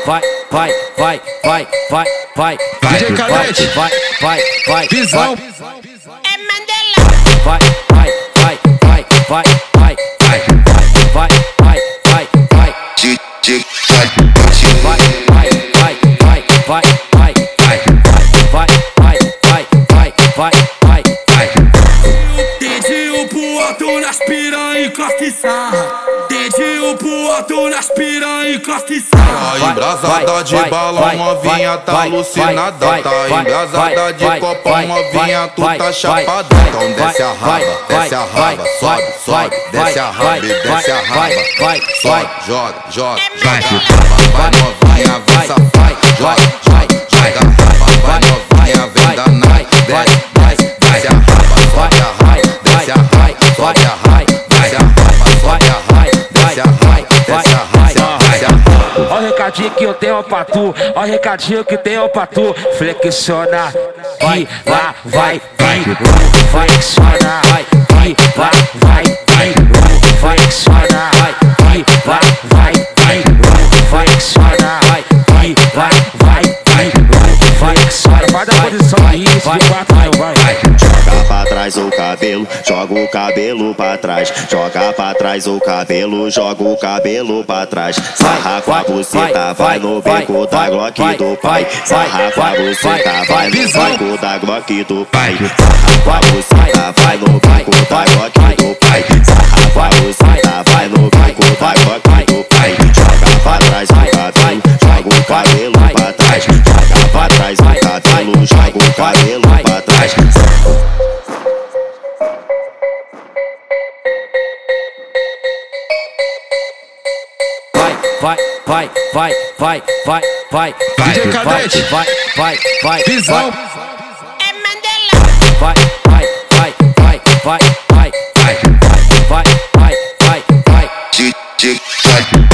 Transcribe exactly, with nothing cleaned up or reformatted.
vai, vai, vai, vai, vai, vai, D J Cadete, vai, vai, vai, visão. É Mandela. vai, vai, vai, vai, vai, vai, vai, vai, vai, vai, vai, D J vai, vai, vai, vai, vai, vai, vai, vai, vai, vai, vai, vai, vai, vai. Dedinho pro alto nas piranha e encosta e sarra. Dedinho pro alto nas piranha e encosta e sarra. Tá embrasada de balão, novinha tá alucinada. Tá embrasada de copão, novinha tu tá chapada. Então desce a raba, desce a raba, sobe, sobe, desce a raba, desce a raba, sobe, joga, joga, joga raba, vai novinha, vai safai, joga, joga, joga raba, vai novinha, vem danai, desce, desce, desce a raba, sobe a raba, desce a raba, sobe a raba, desce a raba, sobe a raba, desce a raba, desce a raba, desce a raba. Ó o recadinho que eu tenho pra tu, ó o recadinho que tenho pra tu. Flexiona, vai, lá, vai, vai, flexiona, vai, vai, lá, vai, vai, flexiona, vai, vai, lá, vai, vai, flexiona, vai, vai, lá, vai, vai, flexiona. Vai dar posição de isso, de quatro, vai, vai. Joga pra trás o cabelo, joga o cabelo pra trás. Joga pra trás o cabelo, joga o cabelo pra trás. Sarra com a buceta, vai no beco da Glock do pai. Sarra com a buceta, vai no beco da Glock do pai. Sarra com a buceta, vai no beco da Glock do pai. Sarra com a buceta, vai no beco da Glock do pai. Joga pra trás o cabelo, joga o cabelo pra trás. Joga pra trás o cabelo, joga o cabelo pra trás. Vai, vai, vai, vai, vai, vai, D J Cadete, vai, vai, vai, visão. É Mandela. vai, vai, vai, vai, vai, vai, vai, vai, vai, vai, vai. D J